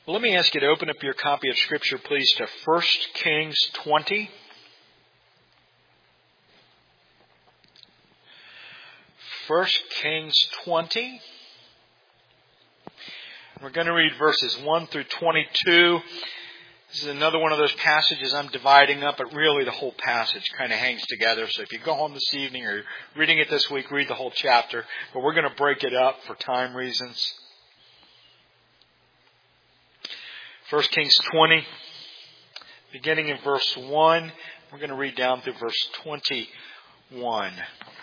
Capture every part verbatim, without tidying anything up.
Well, let me ask you to open up your copy of Scripture, please, to First Kings twenty. First Kings twenty. We're going to read verses one through twenty-two. This is another one of those passages I'm dividing up, but really the whole passage kind of hangs together. So if you go home this evening or reading it this week, read the whole chapter. But we're going to break it up for time reasons. First Kings twenty, beginning in verse one. We're going to read down through verse twenty-one.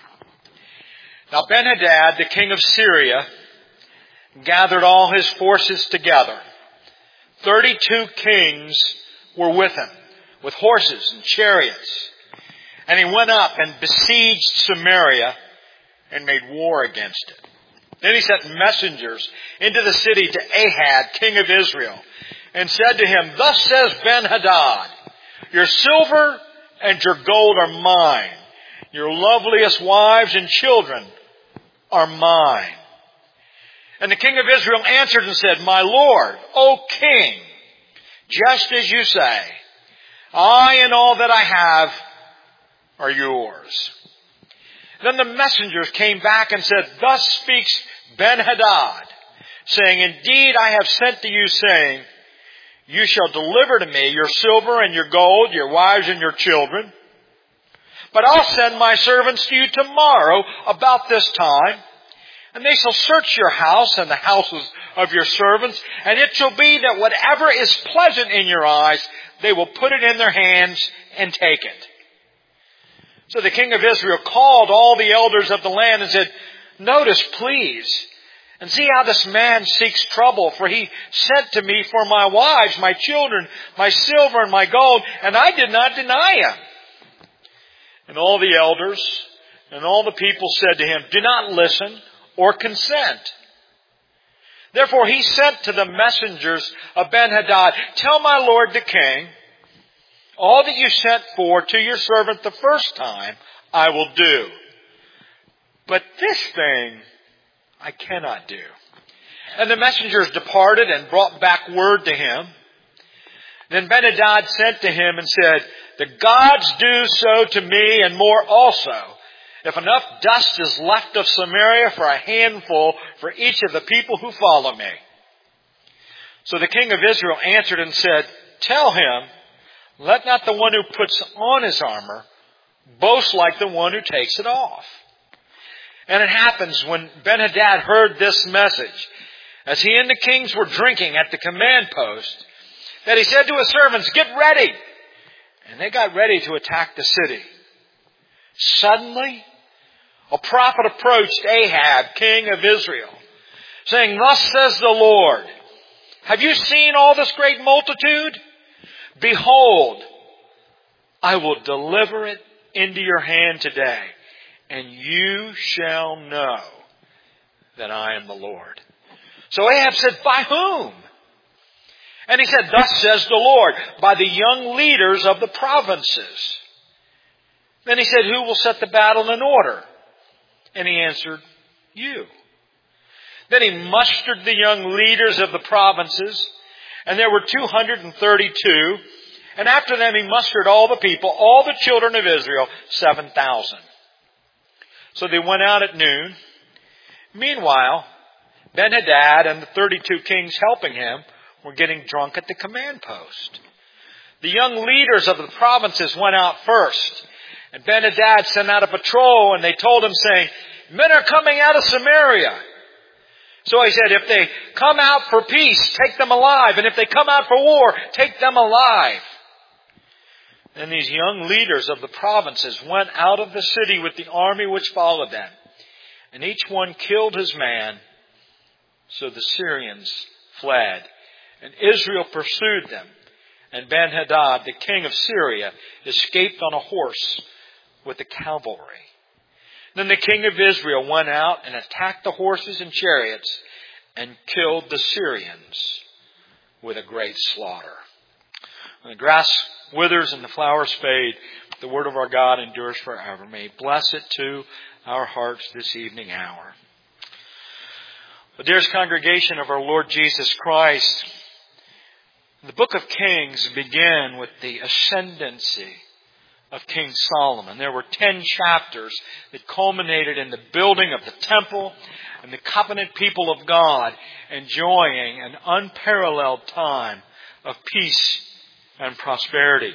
Now Ben-Hadad, the king of Syria, gathered all his forces together. Thirty-two kings were with him, with horses and chariots. And he went up and besieged Samaria and made war against it. Then he sent messengers into the city to Ahab, king of Israel, and said to him, "Thus says Ben-Hadad, your silver and your gold are mine. Your loveliest wives and children are mine." And the king of Israel answered and said, "My lord, O king, just as you say, I and all that I have are yours." Then the messengers came back and said, "Thus speaks Ben-Hadad, saying, Indeed, I have sent to you, saying, you shall deliver to me your silver and your gold, your wives and your children. But I'll send my servants to you tomorrow about this time, and they shall search your house and the houses of your servants, and it shall be that whatever is pleasant in your eyes, they will put it in their hands and take it." So the king of Israel called all the elders of the land and said, "Notice, please, and see how this man seeks trouble, for he sent to me for my wives, my children, my silver, and my gold, and I did not deny him." And all the elders and all the people said to him, "Do not listen or consent." Therefore he sent to the messengers of Ben-Hadad, "Tell my lord the king, all that you sent for to your servant the first time, I will do. But this thing I cannot do." And the messengers departed and brought back word to him. Then Ben-Hadad sent to him and said, "The gods do so to me and more also, if enough dust is left of Samaria for a handful for each of the people who follow me." So the king of Israel answered and said, "Tell him, let not the one who puts on his armor boast like the one who takes it off." And it happens when Ben-Hadad heard this message, as he and the kings were drinking at the command post, that he said to his servants, "Get ready." And they got ready to attack the city. Suddenly, a prophet approached Ahab, king of Israel, saying, "Thus says the Lord, have you seen all this great multitude? Behold, I will deliver it into your hand today, and you shall know that I am the Lord." So Ahab said, "By whom?" And he said, "Thus says the Lord, by the young leaders of the provinces." Then he said, "Who will set the battle in order?" And he answered, "You." Then he mustered the young leaders of the provinces, and there were two hundred thirty-two. And after them he mustered all the people, all the children of Israel, seven thousand. So they went out at noon. Meanwhile, Ben-Hadad and the thirty-two kings helping him were getting drunk at the command post. The young leaders of the provinces went out first, and Ben-Hadad sent out a patrol, and they told him, saying, "Men are coming out of Samaria." So he said, "If they come out for peace, take them alive, and if they come out for war, take them alive." Then these young leaders of the provinces went out of the city with the army which followed them, and each one killed his man. So the Syrians fled, and Israel pursued them, and Ben-Hadad, the king of Syria, escaped on a horse with the cavalry. Then the king of Israel went out and attacked the horses and chariots and killed the Syrians with a great slaughter. When the grass withers and the flowers fade, the word of our God endures forever. May He bless it to our hearts this evening hour. The dearest congregation of our Lord Jesus Christ, The book of Kings began with the ascendancy of King Solomon. There were ten chapters that culminated in the building of the temple and the covenant people of God enjoying an unparalleled time of peace and prosperity.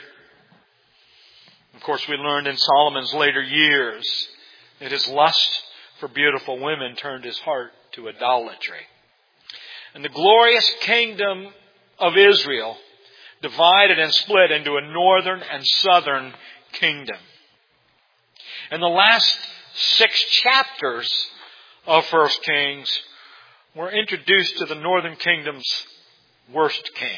Of course, we learned in Solomon's later years that his lust for beautiful women turned his heart to idolatry. And the glorious kingdom of Israel divided and split into a northern and southern kingdom. And the last six chapters of First Kings were introduced to the northern kingdom's worst king,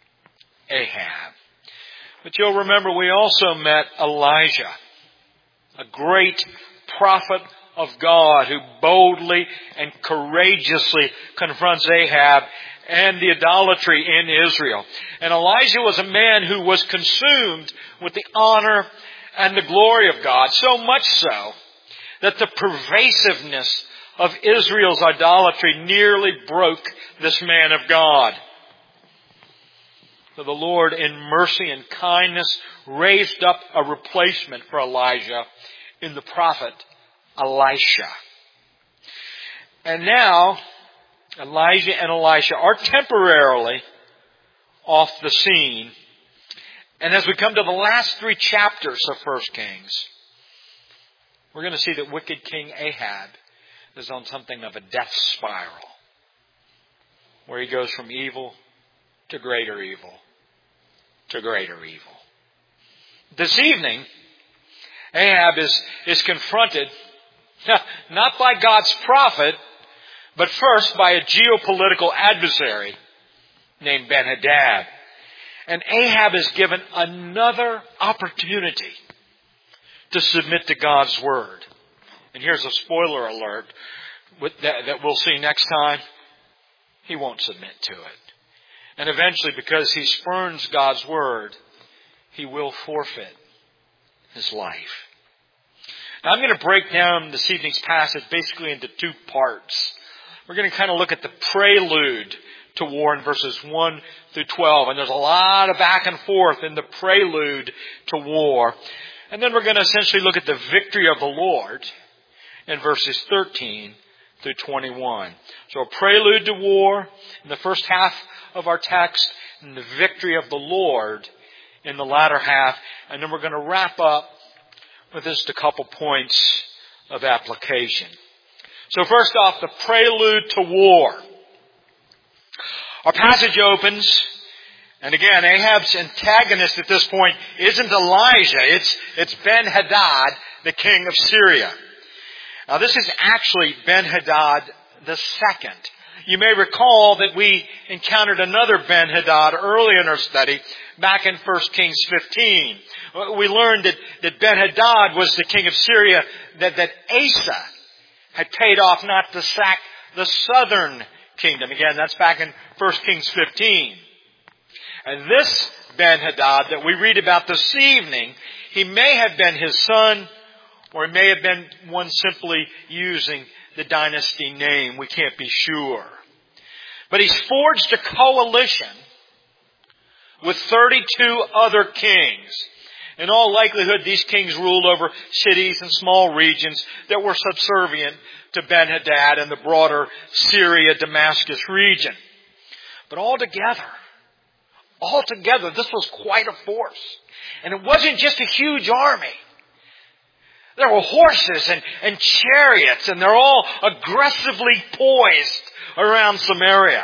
Ahab. But you'll remember we also met Elijah, a great prophet of God who boldly and courageously confronts Ahab and the idolatry in Israel. And Elijah was a man who was consumed with the honor and the glory of God, so much so that the pervasiveness of Israel's idolatry nearly broke this man of God. So the Lord, in mercy and kindness, raised up a replacement for Elijah in the prophet Elisha. And now, Elijah and Elisha are temporarily off the scene. And as we come to the last three chapters of First Kings, we're going to see that wicked King Ahab is on something of a death spiral, where he goes from evil to greater evil to greater evil. This evening, Ahab is, is confronted not by God's prophet, but first by a geopolitical adversary named Ben-Hadad. And Ahab is given another opportunity to submit to God's word. And here's a spoiler alert that, that we'll see next time. He won't submit to it. And eventually, because he spurns God's word, he will forfeit his life. Now, I'm going to break down this evening's passage basically into two parts. We're going to kind of look at the prelude to war in verses one through twelve. And there's a lot of back and forth in the prelude to war. And then we're going to essentially look at the victory of the Lord in verses thirteen through twenty-one. So a prelude to war in the first half of our text, and the victory of the Lord in the latter half. And then we're going to wrap up with just a couple points of application. So first off, the prelude to war. Our passage opens, and again, Ahab's antagonist at this point isn't Elijah, it's, it's Ben-Hadad, the king of Syria. Now this is actually Ben-Hadad the second. You may recall that we encountered another Ben-Hadad early in our study, back in First Kings fifteen. We learned that, that Ben-Hadad was the king of Syria, that, that Asa had paid off not to sack the southern kingdom. Again, that's back in First Kings fifteen. And this Ben-Hadad that we read about this evening, he may have been his son, or he may have been one simply using the dynasty name. We can't be sure. But he's forged a coalition with thirty-two other kings. In all likelihood, these kings ruled over cities and small regions that were subservient to Ben-Hadad and the broader Syria-Damascus region. But altogether, altogether, this was quite a force. And it wasn't just a huge army. There were horses and, and chariots, and they're all aggressively poised around Samaria.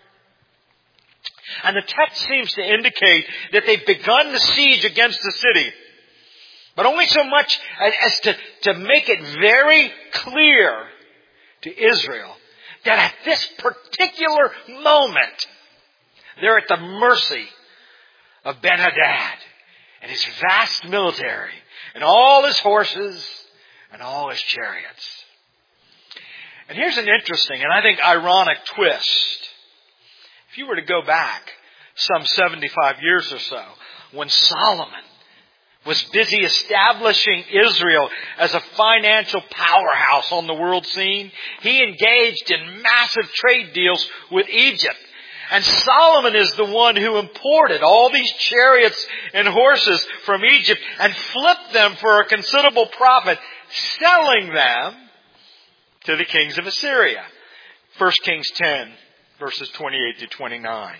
And the text seems to indicate that they've begun the siege against the city, but only so much as, as to, to make it very clear to Israel that at this particular moment, they're at the mercy of Ben-Hadad and his vast military and all his horses and all his chariots. And here's an interesting and I think ironic twist. If you were to go back some seventy-five years or so, when Solomon was busy establishing Israel as a financial powerhouse on the world scene, he engaged in massive trade deals with Egypt. And Solomon is the one who imported all these chariots and horses from Egypt and flipped them for a considerable profit, selling them to the kings of Assyria. First Kings ten, verses twenty-eight to twenty-nine.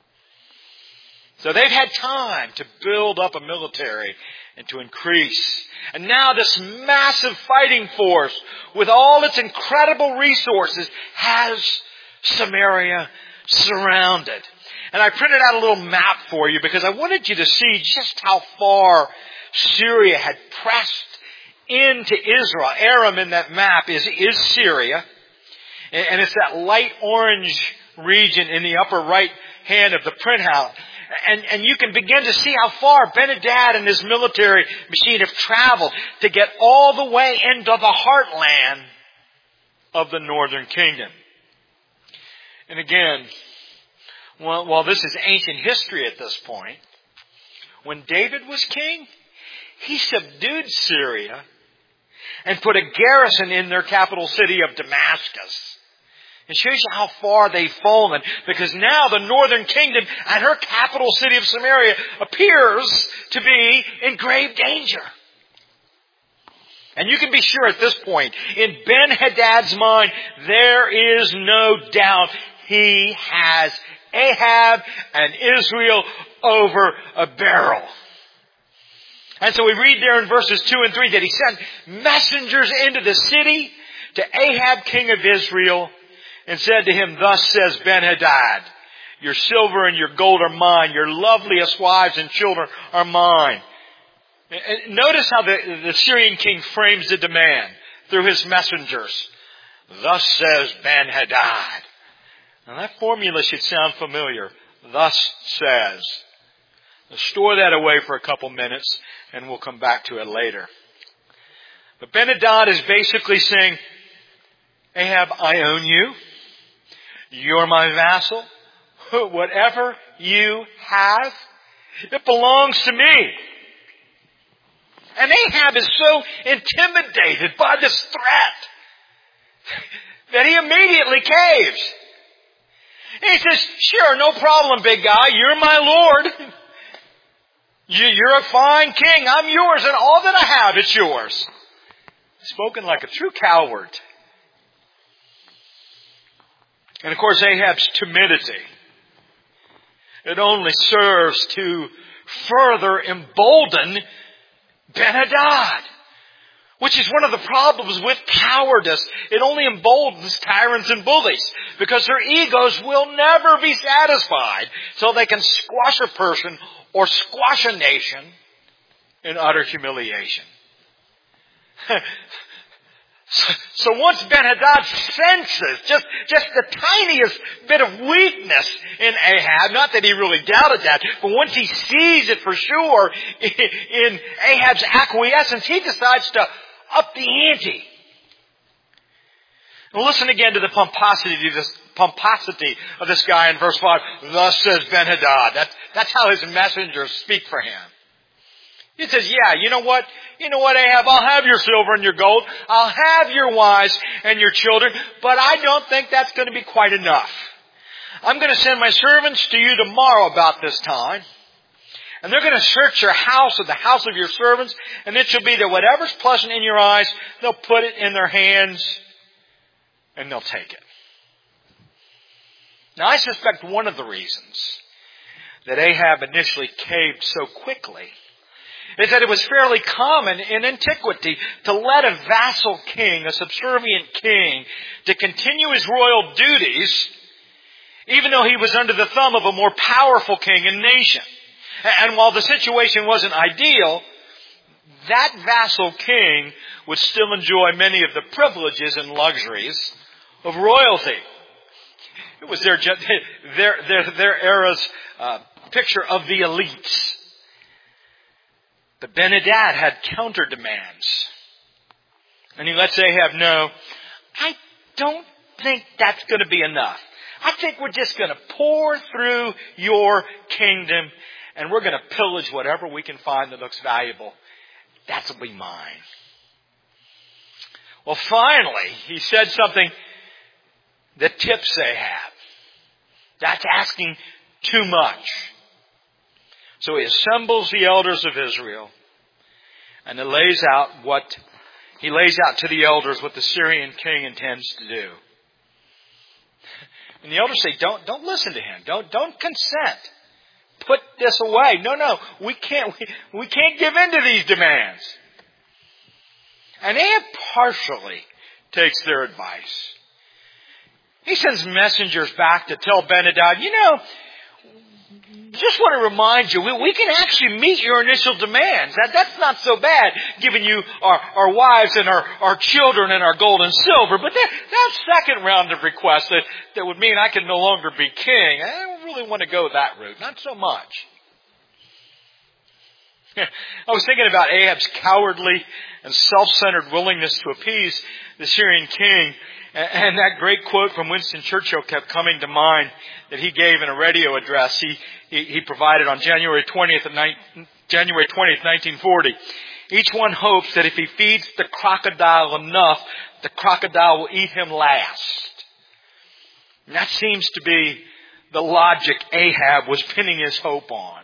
So they've had time to build up a military and to increase. And now this massive fighting force, with all its incredible resources, has Samaria surrounded. And I printed out a little map for you because I wanted you to see just how far Syria had pressed into Israel. Aram in that map is, is Syria. And it's that light orange region in the upper right hand of the printout. And, and you can begin to see how far Ben-Hadad and his military machine have traveled to get all the way into the heartland of the northern kingdom. And again, while, while this is ancient history at this point, when David was king, he subdued Syria and put a garrison in their capital city of Damascus. It shows you how far they've fallen, because now the northern kingdom and her capital city of Samaria appears to be in grave danger. And you can be sure at this point, in Ben-Hadad's mind, there is no doubt he has Ahab and Israel over a barrel. And so we read there in verses two and three that he sent messengers into the city to Ahab, king of Israel, and said to him, "Thus says Ben-Hadad, your silver and your gold are mine. Your loveliest wives and children are mine." And notice how the, the Syrian king frames the demand through his messengers. "Thus says Ben-Hadad." Now that formula should sound familiar. Thus says. Now store that away for a couple minutes and we'll come back to it later. But Ben-Hadad is basically saying, Ahab, I own you. You're my vassal. Whatever you have, it belongs to me. And Ahab is so intimidated by this threat that he immediately caves. And he says, "Sure, no problem, big guy. You're my lord. You're a fine king. I'm yours, and all that I have is yours." Spoken like a true coward. And of course, Ahab's timidity, it only serves to further embolden Ben-Hadad, which is one of the problems with cowardice. It only emboldens tyrants and bullies because their egos will never be satisfied so they can squash a person or squash a nation in utter humiliation. So, so once Ben-Hadad senses just, just the tiniest bit of weakness in Ahab, not that he really doubted that, but once he sees it for sure in, in Ahab's acquiescence, he decides to up the ante. And listen again to the pomposity of this, pomposity of this guy in verse five. "Thus says Ben-Hadad." That's, that's how his messengers speak for him. He says, yeah, you know what? You know what, Ahab? I'll have your silver and your gold. I'll have your wives and your children. But I don't think that's going to be quite enough. I'm going to send my servants to you tomorrow about this time. And they're going to search your house and the house of your servants. And it shall be that whatever's pleasant in your eyes, they'll put it in their hands and they'll take it. Now I suspect one of the reasons that Ahab initially caved so quickly is that it was fairly common in antiquity to let a vassal king, a subservient king, to continue his royal duties even though he was under the thumb of a more powerful king and nation. And while the situation wasn't ideal, that vassal king would still enjoy many of the privileges and luxuries of royalty. It was their their their, their era's uh, picture of the elites. But Ben-Hadad had counter demands. And he lets Ahab know, I don't think that's going to be enough. I think we're just going to pour through your kingdom and we're going to pillage whatever we can find that looks valuable. That'll be mine. Well, finally, he said something that tips Ahab. That's asking too much. So he assembles the elders of Israel, and he lays out what he lays out to the elders what the Syrian king intends to do. And the elders say, "Don't don't listen to him. Don't don't consent. Put this away. No, no, we can't we, we can't give in to these demands." And Ahab partially takes their advice. He sends messengers back to tell Ben-Hadad, you know, just want to remind you, we, we can actually meet your initial demands. That, that's not so bad, giving you our, our wives and our, our children and our gold and silver. But that, that second round of requests that, that would mean I can no longer be king, I don't really want to go that route. Not so much. I was thinking about Ahab's cowardly and self-centered willingness to appease the Syrian king. And that great quote from Winston Churchill kept coming to mind that he gave in a radio address he, he, he provided on January twentieth, of January twentieth, nineteen forty. Each one hopes that if he feeds the crocodile enough, the crocodile will eat him last. And that seems to be the logic Ahab was pinning his hope on.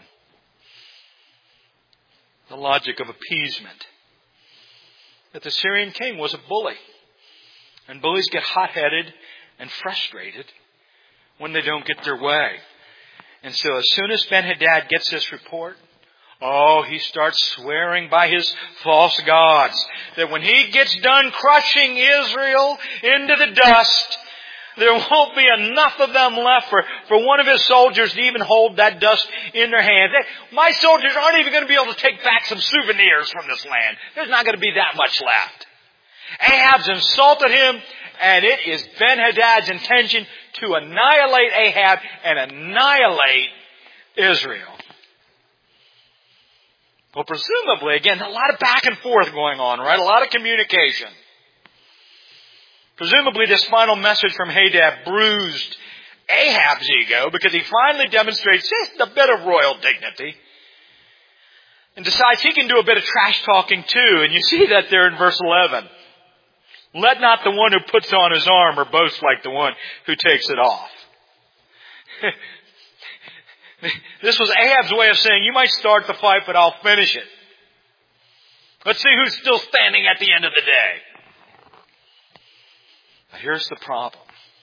The logic of appeasement. That the Syrian king was a bully. And bullies get hot-headed and frustrated when they don't get their way. And so as soon as Ben-Hadad gets this report, oh, he starts swearing by his false gods that when he gets done crushing Israel into the dust, there won't be enough of them left for, for one of his soldiers to even hold that dust in their hands. My soldiers aren't even going to be able to take back some souvenirs from this land. There's not going to be that much left. Ahab's insulted him, and it is Ben-Hadad's intention to annihilate Ahab and annihilate Israel. Well, presumably, again, a lot of back and forth going on, right? A lot of communication. Presumably, this final message from Hadad bruised Ahab's ego because he finally demonstrates just a bit of royal dignity and decides he can do a bit of trash talking too. And you see that there in verse eleven. Let not the one who puts on his armor boast like the one who takes it off. This was Ahab's way of saying, you might start the fight, but I'll finish it. Let's see who's still standing at the end of the day. But here's the problem.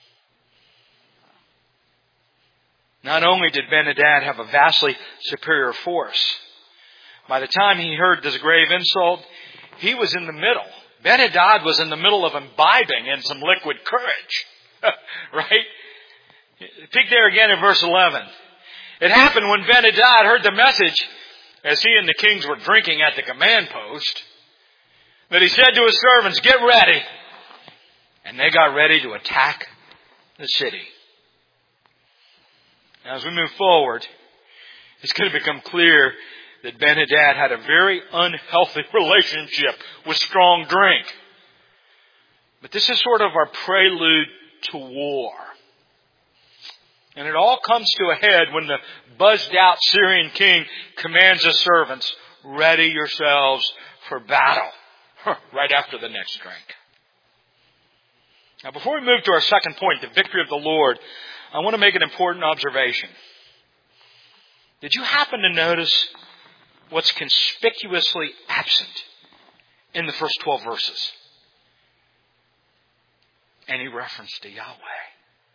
Not only did Ben-Hadad have a vastly superior force, by the time he heard this grave insult, he was in the middle. Ben-Hadad was in the middle of imbibing in some liquid courage. Right? Peek there again in verse eleven. It happened when Ben-Hadad heard the message, as he and the kings were drinking at the command post, that he said to his servants, get ready. And they got ready to attack the city. Now, as we move forward, it's going to become clear that Ben-Hadad had a very unhealthy relationship with strong drink. But this is sort of our prelude to war. And it all comes to a head when the buzzed out Syrian king commands his servants, ready yourselves for battle, right after the next drink. Now, before we move to our second point, the victory of the Lord, I want to make an important observation. Did you happen to notice what's conspicuously absent in the first twelve verses? Any reference to Yahweh.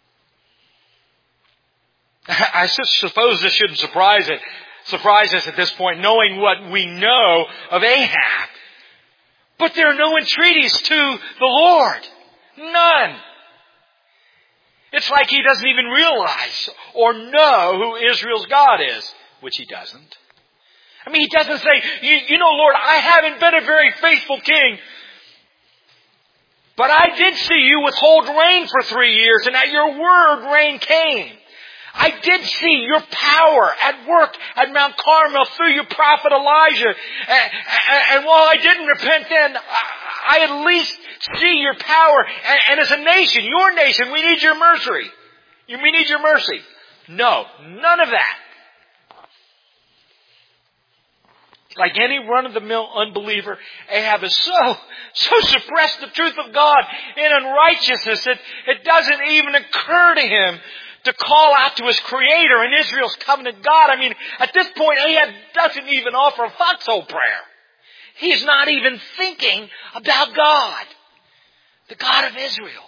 I suppose this shouldn't surprise it, surprise us at this point, knowing what we know of Ahab. But there are no entreaties to the Lord. None. It's like he doesn't even realize or know who Israel's God is, which he doesn't. I mean, he doesn't say, you, you know, Lord, I haven't been a very faithful king, but I did see you withhold rain for three years, and at your word rain came. I did see your power at work at Mount Carmel through your prophet Elijah. And, and, and while I didn't repent then, I, I at least see your power. And, and as a nation, your nation, we need your mercy. We need your mercy. No, none of that. Like any run-of-the-mill unbeliever, Ahab has so, so suppressed the truth of God in unrighteousness that it doesn't even occur to him to call out to his Creator and Israel's covenant God. I mean, at this point, Ahab doesn't even offer a foxhole prayer. He's not even thinking about God, the God of Israel.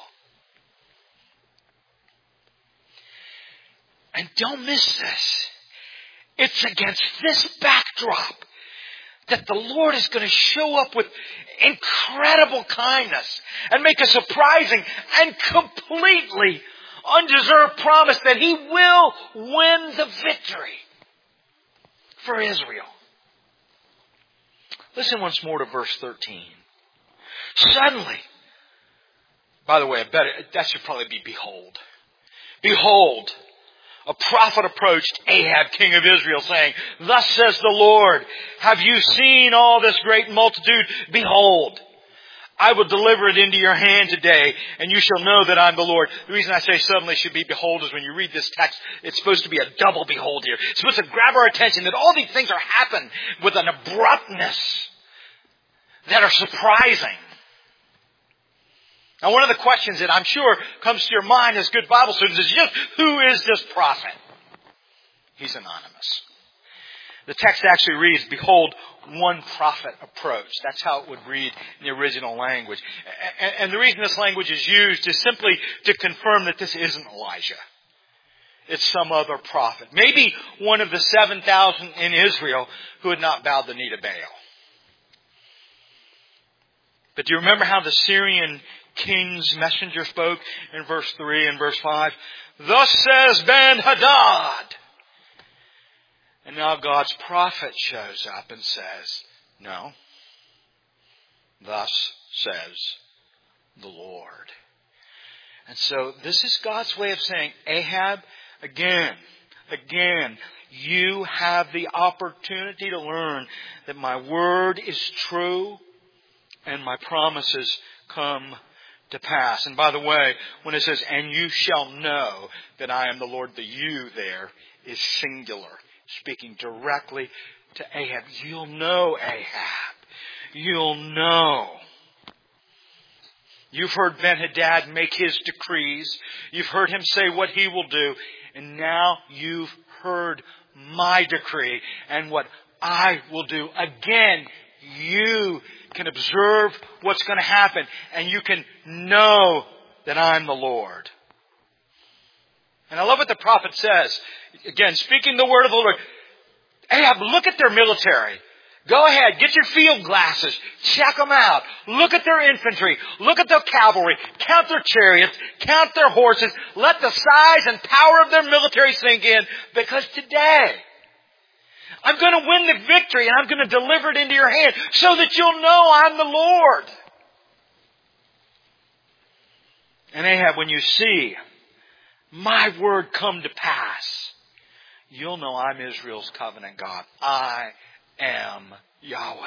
And don't miss this. It's against this backdrop that the Lord is going to show up with incredible kindness and make a surprising and completely undeserved promise that He will win the victory for Israel. Listen once more to verse thirteen. Suddenly, by the way, I bet it, that should probably be behold. Behold, a prophet approached Ahab, king of Israel, saying, Thus says the Lord, have you seen all this great multitude? Behold, I will deliver it into your hand today, and you shall know that I'm the Lord. The reason I say suddenly should be behold is when you read this text, it's supposed to be a double behold here. It's supposed to grab our attention that all these things are happening with an abruptness that are surprising. Now, one of the questions that I'm sure comes to your mind as good Bible students is just, who is this prophet? He's anonymous. The text actually reads, behold, one prophet approached. That's how it would read in the original language. And the reason this language is used is simply to confirm that this isn't Elijah. It's some other prophet. Maybe one of the seven thousand in Israel who had not bowed the knee to Baal. But do you remember how the Syrian king's messenger spoke in verse three and verse five? Thus says Ben-Hadad. And now God's prophet shows up and says, no. Thus says the Lord. And so this is God's way of saying, Ahab, again, again, you have the opportunity to learn that my word is true and my promises come to pass. And by the way, when it says, and you shall know that I am the Lord, the you there is singular. Speaking directly to Ahab. You'll know, Ahab. You'll know. You've heard Ben-Hadad make his decrees. You've heard him say what he will do. And now you've heard my decree and what I will do. Again, you can observe what's going to happen. And you can know that I'm the Lord. And I love what the prophet says. Again, speaking the word of the Lord. Ahab, look at their military. Go ahead, get your field glasses. Check them out. Look at their infantry. Look at their cavalry. Count their chariots. Count their horses. Let the size and power of their military sink in. Because today, I'm going to win the victory and I'm going to deliver it into your hand so that you'll know I'm the Lord. And Ahab, when you see my word come to pass, you'll know I'm Israel's covenant God. I am Yahweh.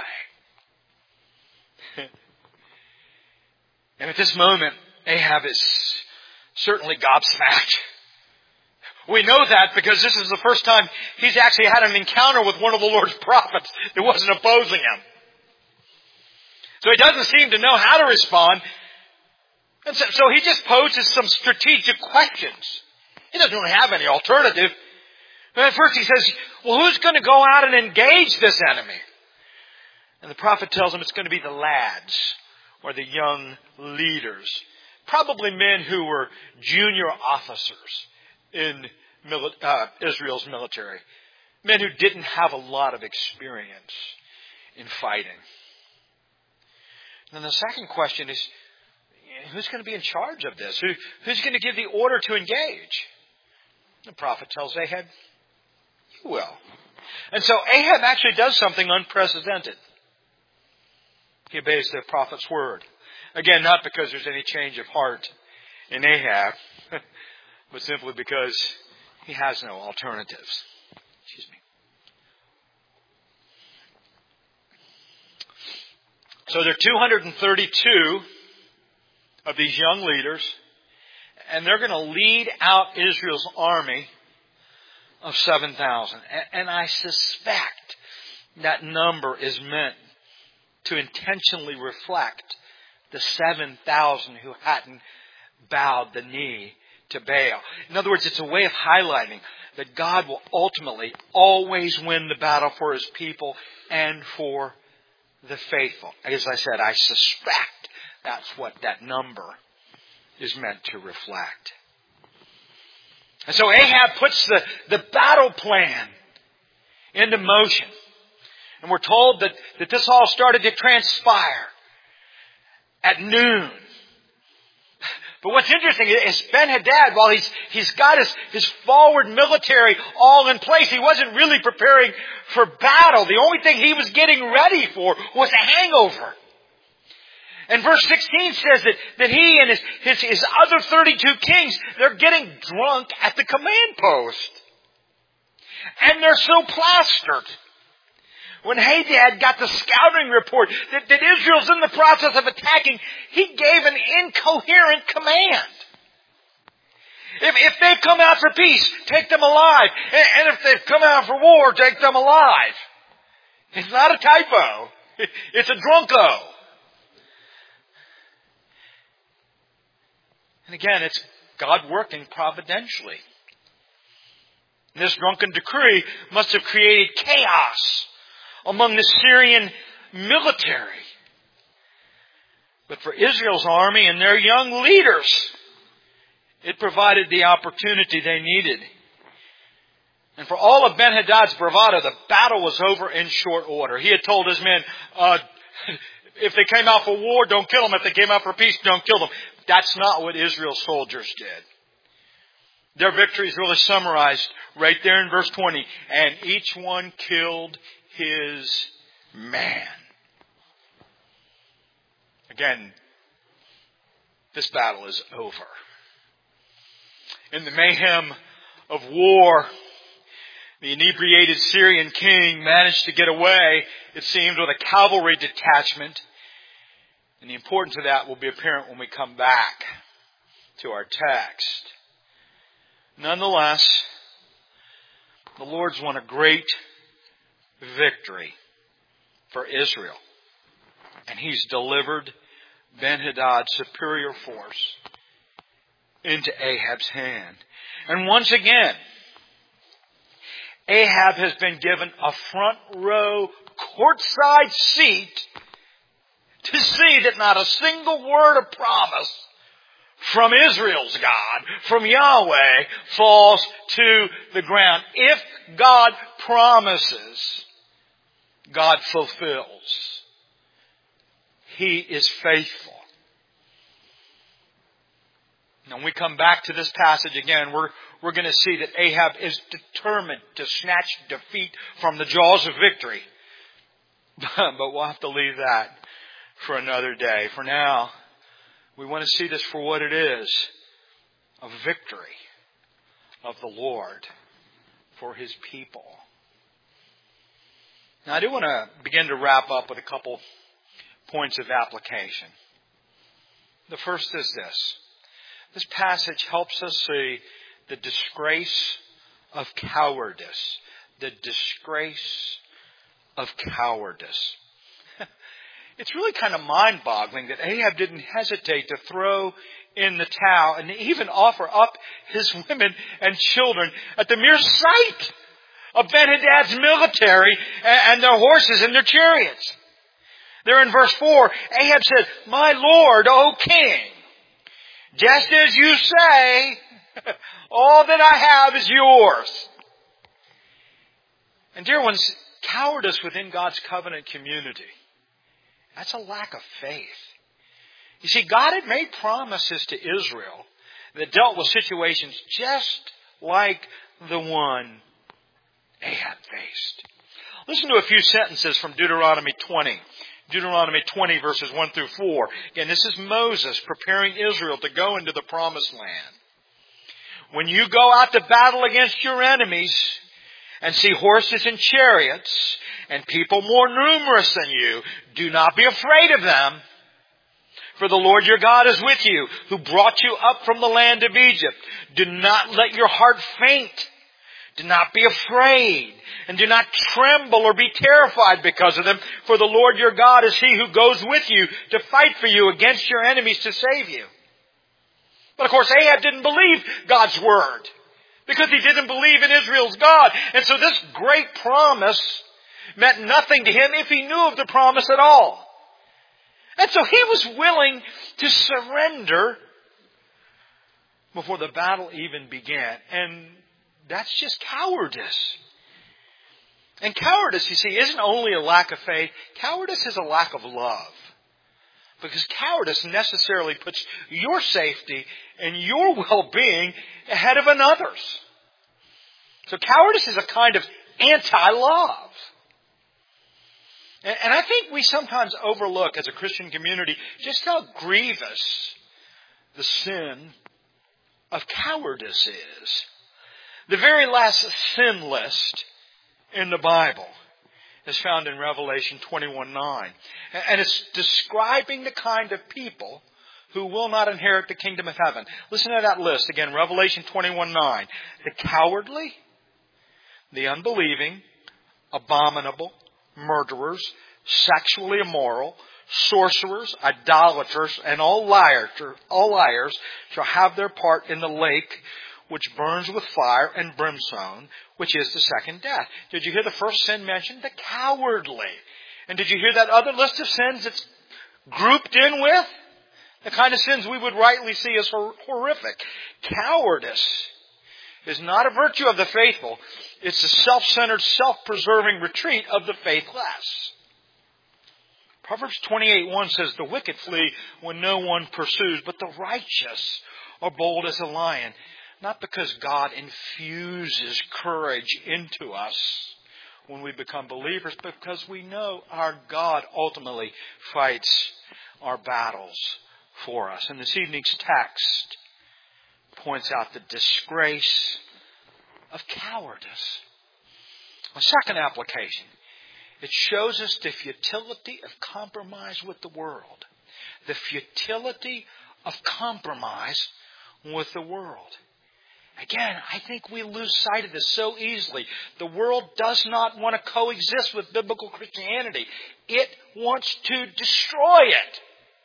And at this moment, Ahab is certainly gobsmacked. We know that because this is the first time he's actually had an encounter with one of the Lord's prophets that wasn't opposing him. So he doesn't seem to know how to respond. And so, so he just poses some strategic questions. He doesn't really have any alternative. And at first he says, well, who's going to go out and engage this enemy? And the prophet tells him it's going to be the lads or the young leaders. Probably men who were junior officers in mili- uh, Israel's military. Men who didn't have a lot of experience in fighting. And then the second question is, who's going to be in charge of this? Who, who's going to give the order to engage? The prophet tells Ahab, you will. And so Ahab actually does something unprecedented. He obeys the prophet's word. Again, not because there's any change of heart in Ahab, but simply because he has no alternatives. Excuse me. So there are two hundred thirty-two of these young leaders, and they're going to lead out Israel's army of seven thousand. And I suspect that number is meant to intentionally reflect the seven thousand who hadn't bowed the knee to Baal. In other words, it's a way of highlighting that God will ultimately always win the battle for His people and for the faithful. As I said, I suspect that's what that number is meant to reflect. And so Ahab puts the, the battle plan into motion. And we're told that, that this all started to transpire at noon. But what's interesting is Ben-Hadad, while he's, he's got his, his forward military all in place, he wasn't really preparing for battle. The only thing he was getting ready for was a hangover. And verse sixteen says that, that he and his, his, his other thirty-two kings, they're getting drunk at the command post. And they're so plastered. When Hadad got the scouting report that, that Israel's in the process of attacking, he gave an incoherent command. If, if they've come out for peace, take them alive. And, and if they've come out for war, take them alive. It's not a typo. It's a drunko. And again, it's God working providentially. This drunken decree must have created chaos among the Syrian military. But for Israel's army and their young leaders, it provided the opportunity they needed. And for all of Ben-Hadad's bravado, the battle was over in short order. He had told his men, uh, if they came out for war, don't kill them. If they came out for peace, don't kill them. That's not what Israel's soldiers did. Their victory is really summarized right there in verse twenty. And each one killed his man. Again, this battle is over. In the mayhem of war, the inebriated Syrian king managed to get away, it seemed, with a cavalry detachment. And the importance of that will be apparent when we come back to our text. Nonetheless, the Lord's won a great victory for Israel. And He's delivered Ben-Hadad's superior force into Ahab's hand. And once again, Ahab has been given a front row courtside seat to see that not a single word of promise from Israel's God, from Yahweh, falls to the ground. If God promises, God fulfills. He is faithful. Now, when we come back to this passage again, we're, we're going to see that Ahab is determined to snatch defeat from the jaws of victory. But we'll have to leave that for another day. For now, we want to see this for what it is, a victory of the Lord for His people. Now, I do want to begin to wrap up with a couple points of application. The first is this. This passage helps us see the disgrace of cowardice. The disgrace of cowardice. It's really kind of mind-boggling that Ahab didn't hesitate to throw in the towel and even offer up his women and children at the mere sight of Ben-Hadad's military and their horses and their chariots. There in verse four, Ahab said, "My lord, O king, just as you say, all that I have is yours." And dear ones, cowardice within God's covenant community, that's a lack of faith. You see, God had made promises to Israel that dealt with situations just like the one Ahab faced. Listen to a few sentences from Deuteronomy twenty. Deuteronomy twenty, verses one through four. Again, this is Moses preparing Israel to go into the promised land. When you go out to battle against your enemies and see horses and chariots and people more numerous than you, do not be afraid of them. For the Lord your God is with you, who brought you up from the land of Egypt. Do not let your heart faint. Do not be afraid, and do not tremble or be terrified because of them. For the Lord your God is He who goes with you to fight for you against your enemies to save you. But of course, Ahab didn't believe God's word because he didn't believe in Israel's God. And so this great promise meant nothing to him if he knew of the promise at all. And so he was willing to surrender before the battle even began. And that's just cowardice. And cowardice, you see, isn't only a lack of faith. Cowardice is a lack of love. Because cowardice necessarily puts your safety and your well-being ahead of another's. So cowardice is a kind of anti-love. And I think we sometimes overlook as a Christian community just how grievous the sin of cowardice is. The very last sin list in the Bible is found in Revelation twenty-one nine. And it's describing the kind of people who will not inherit the kingdom of heaven. Listen to that list again, Revelation twenty-one nine. The cowardly, the unbelieving, abominable, murderers, sexually immoral, sorcerers, idolaters, and all liars, all liars shall have their part in the lake which burns with fire and brimstone, which is the second death. Did you hear the first sin mentioned? The cowardly. And did you hear that other list of sins it's grouped in with? The kind of sins we would rightly see as horrific. Cowardice is not a virtue of the faithful. It's a self-centered, self-preserving retreat of the faithless. Proverbs twenty-eight one says, the wicked flee when no one pursues, but the righteous are bold as a lion. Not because God infuses courage into us when we become believers, but because we know our God ultimately fights our battles for us. And this evening's text points out the disgrace of cowardice. A second application. It shows us the futility of compromise with the world. The futility of compromise with the world. Again, I think we lose sight of this so easily. The world does not want to coexist with biblical Christianity. It wants to destroy it.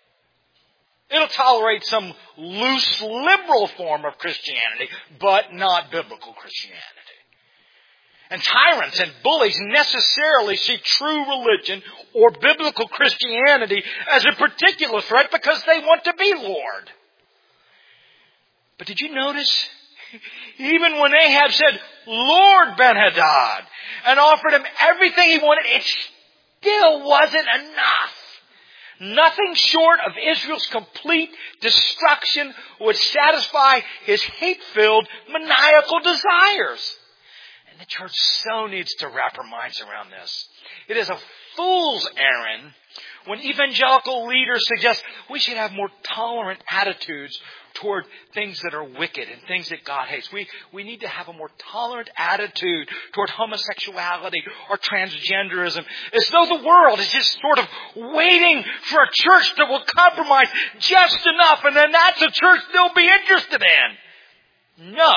It'll tolerate some loose liberal form of Christianity, but not biblical Christianity. And tyrants and bullies necessarily see true religion or biblical Christianity as a particular threat because they want to be Lord. But did you notice? Even when Ahab said, Lord Ben-Hadad, and offered him everything he wanted, it still wasn't enough. Nothing short of Israel's complete destruction would satisfy his hate-filled, maniacal desires. And the church so needs to wrap her minds around this. It is a fool's errand when evangelical leaders suggest we should have more tolerant attitudes toward things that are wicked and things that God hates. We, we need to have a more tolerant attitude toward homosexuality or transgenderism, as though the world is just sort of waiting for a church that will compromise just enough, and then that's a church they'll be interested in. No.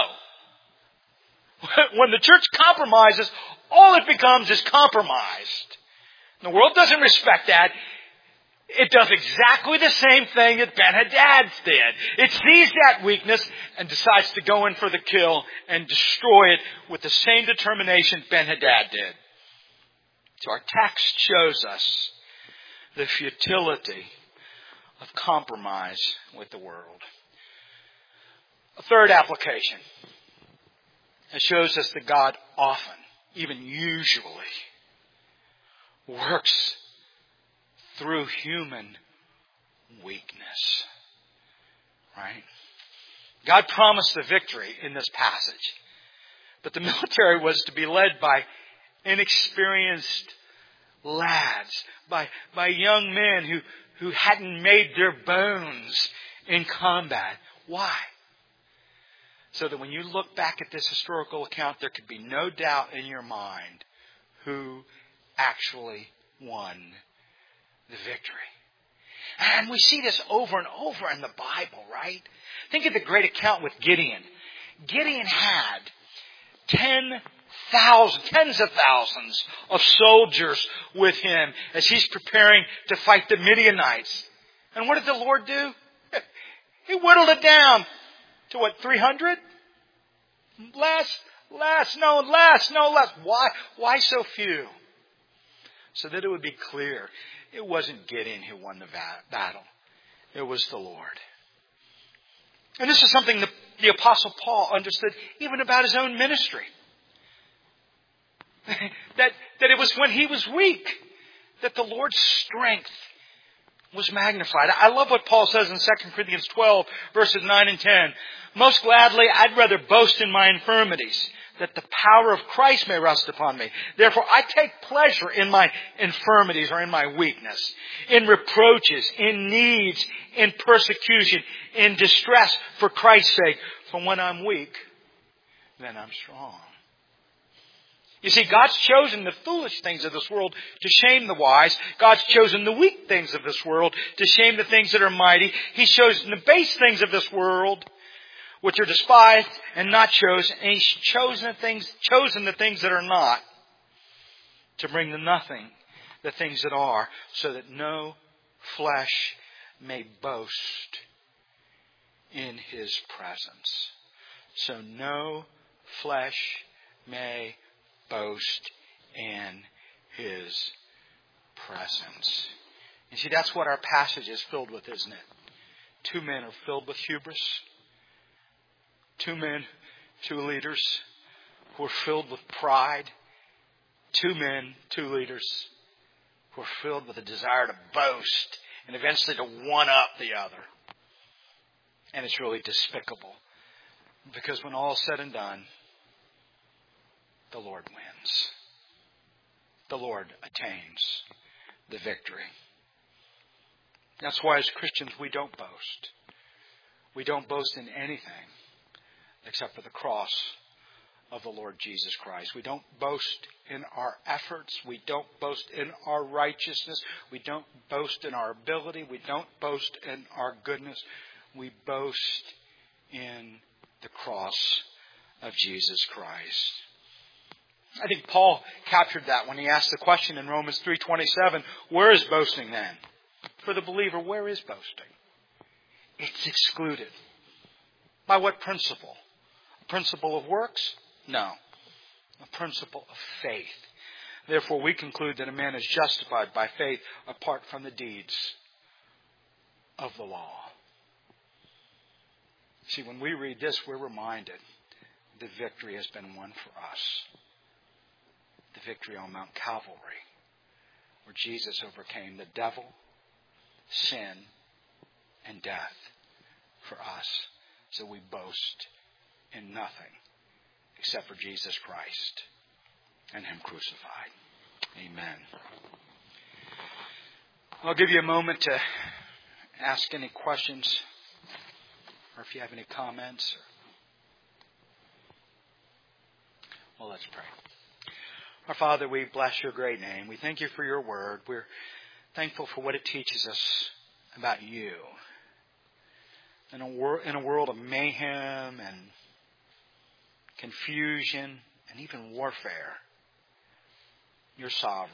When the church compromises, all it becomes is compromised. The world doesn't respect that. It does exactly the same thing that Ben-Hadad did. It sees that weakness and decides to go in for the kill and destroy it with the same determination Ben-Hadad did. So our text shows us the futility of compromise with the world. A third application. It shows us that God often, even usually, works through human weakness. Right? God promised the victory in this passage. But the military was to be led by inexperienced lads, by, by young men who, who hadn't made their bones in combat. Why? So that when you look back at this historical account, there could be no doubt in your mind who actually won the victory. And we see this over and over in the Bible, right? Think of the great account with Gideon. Gideon had ten thousand, tens of thousands of soldiers with him as he's preparing to fight the Midianites. And what did the Lord do? He whittled it down to what, three hundred? Less, less, no less, no less. Why, why so few? So that it would be clear, it wasn't Gideon who won the battle. It was the Lord. And this is something the, the Apostle Paul understood even about his own ministry. that, that it was when he was weak that the Lord's strength was magnified. I love what Paul says in Second Corinthians twelve, verses nine and ten. Most gladly, I'd rather boast in my infirmities, that the power of Christ may rest upon me. Therefore, I take pleasure in my infirmities or in my weakness, in reproaches, in needs, in persecution, in distress for Christ's sake. For when I'm weak, then I'm strong. You see, God's chosen the foolish things of this world to shame the wise. God's chosen the weak things of this world to shame the things that are mighty. He's chosen the base things of this world, which are despised and not chosen. And He's chosen the things, chosen the things that are not, to bring to nothing the things that are, so that no flesh may boast in His presence. So no flesh may boast in His presence. You see, that's what our passage is filled with, isn't it? Two men are filled with hubris. Two men, two leaders who are filled with pride. Two men, two leaders who are filled with a desire to boast and eventually to one-up the other. And it's really despicable. Because when all is said and done, the Lord wins. The Lord attains the victory. That's why as Christians we don't boast. We don't boast in anything except for the cross of the Lord Jesus Christ. We don't boast in our efforts. We don't boast in our righteousness. We don't boast in our ability. We don't boast in our goodness. We boast in the cross of Jesus Christ. I think Paul captured that when he asked the question in Romans three twenty-seven, where is boasting then? For the believer, where is boasting? It's excluded. By what principle? A principle of works? No. A principle of faith. Therefore, we conclude that a man is justified by faith apart from the deeds of the law. See, when we read this, we're reminded the victory has been won for us. The victory on Mount Calvary, where Jesus overcame the devil, sin, and death for us. So we boast in nothing except for Jesus Christ and Him crucified. Amen. I'll give you a moment to ask any questions, or if you have any comments. Well, let's pray. Our Father, we bless your great name. We thank you for your word. We're thankful for what it teaches us about you. In a, wor- in a world of mayhem and confusion and even warfare, you're sovereign.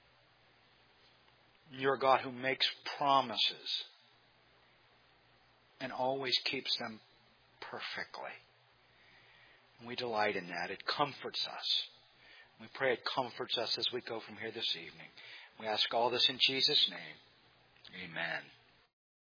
You're a God who makes promises and always keeps them perfectly. And we delight in that. It comforts us. We pray it comforts us as we go from here this evening. We ask all this in Jesus' name. Amen.